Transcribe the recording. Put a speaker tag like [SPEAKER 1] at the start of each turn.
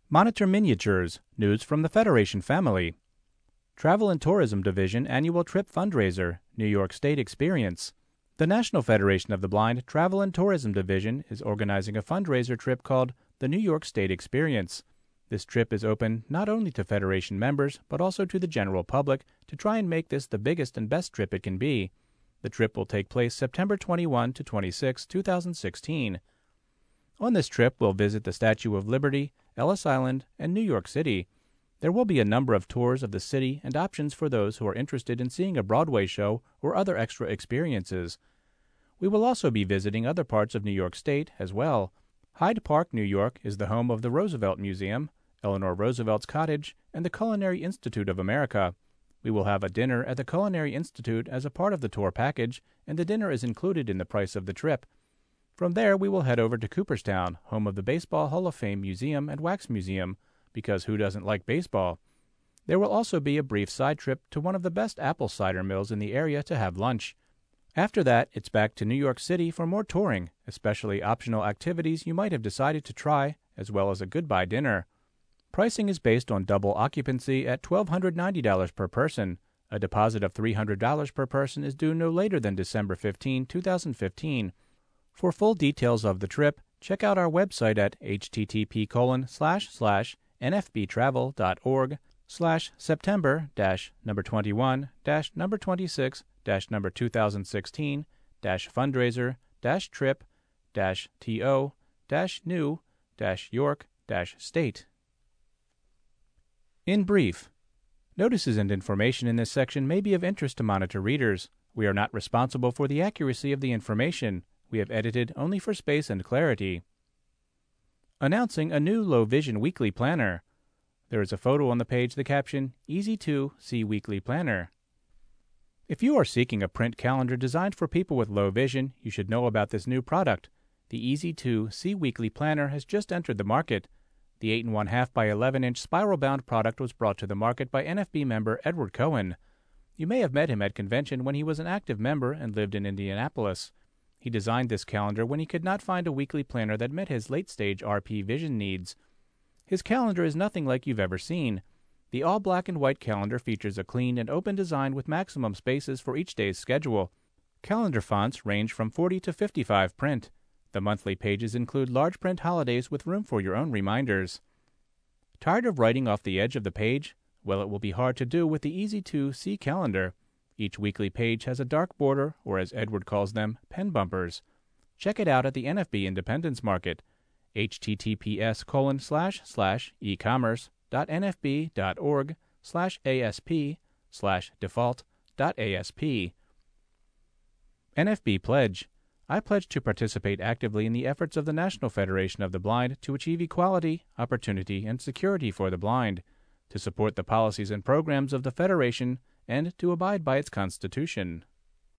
[SPEAKER 1] Monitor Miniatures, news from the Federation family. Travel and Tourism Division Annual Trip Fundraiser, New York State Experience. The National Federation of the Blind Travel and Tourism Division is organizing a fundraiser trip called the New York State Experience. This trip is open not only to Federation members, but also to the general public to try and make this the biggest and best trip it can be. The trip will take place September 21 to 26, 2016. On this trip, we'll visit the Statue of Liberty, Ellis Island, and New York City. There will be a number of tours of the city and options for those who are interested in seeing a Broadway show or other extra experiences. We will also be visiting other parts of New York State as well. Hyde Park, New York is the home of the Roosevelt Museum, Eleanor Roosevelt's Cottage, and the Culinary Institute of America. We will have a dinner at the Culinary Institute as a part of the tour package, and the dinner is included in the price of the trip. From there, we will head over to Cooperstown, home of the Baseball Hall of Fame Museum and Wax Museum, because who doesn't like baseball? There will also be a brief side trip to one of the best apple cider mills in the area to have lunch. After that, it's back to New York City for more touring, especially optional activities you might have decided to try, as well as a goodbye dinner. Pricing is based on double occupancy at $1,290 per person. A deposit of $300 per person is due no later than December 15, 2015. For full details of the trip, check out our website at http://nfbtravel.org/September-number21-number26-2016-fundraiser-trip-to-York-state. In brief, notices and information in this section may be of interest to Monitor readers. We are not responsible for the accuracy of the information. We have edited only for space and clarity. Announcing a new Low Vision Weekly Planner. There is a photo on the page, the caption, Easy to See Weekly Planner. If you are seeking a print calendar designed for people with low vision, you should know about this new product. The Easy to See Weekly Planner has just entered the market. The 8 1/2 by 11-inch spiral-bound product was brought to the market by NFB member Edward Cohen. You may have met him at convention when he was an active member and lived in Indianapolis. He designed this calendar when he could not find a weekly planner that met his late-stage RP vision needs. His calendar is nothing like you've ever seen. The all-black and white calendar features a clean and open design with maximum spaces for each day's schedule. Calendar fonts range from 40 to 55 print. The monthly pages include large print holidays with room for your own reminders. Tired of writing off the edge of the page? Well, it will be hard to do with the Easy-to-See calendar. Each weekly page has a dark border, or as Edward calls them, pen bumpers. Check it out at the NFB Independence Market, https://ecommerce.nfb.org/asp/default.asp. NFB Pledge. I pledge to participate actively in the efforts of the National Federation of the Blind to achieve equality, opportunity, and security for the blind, to support the policies and programs of the Federation, and to abide by its Constitution.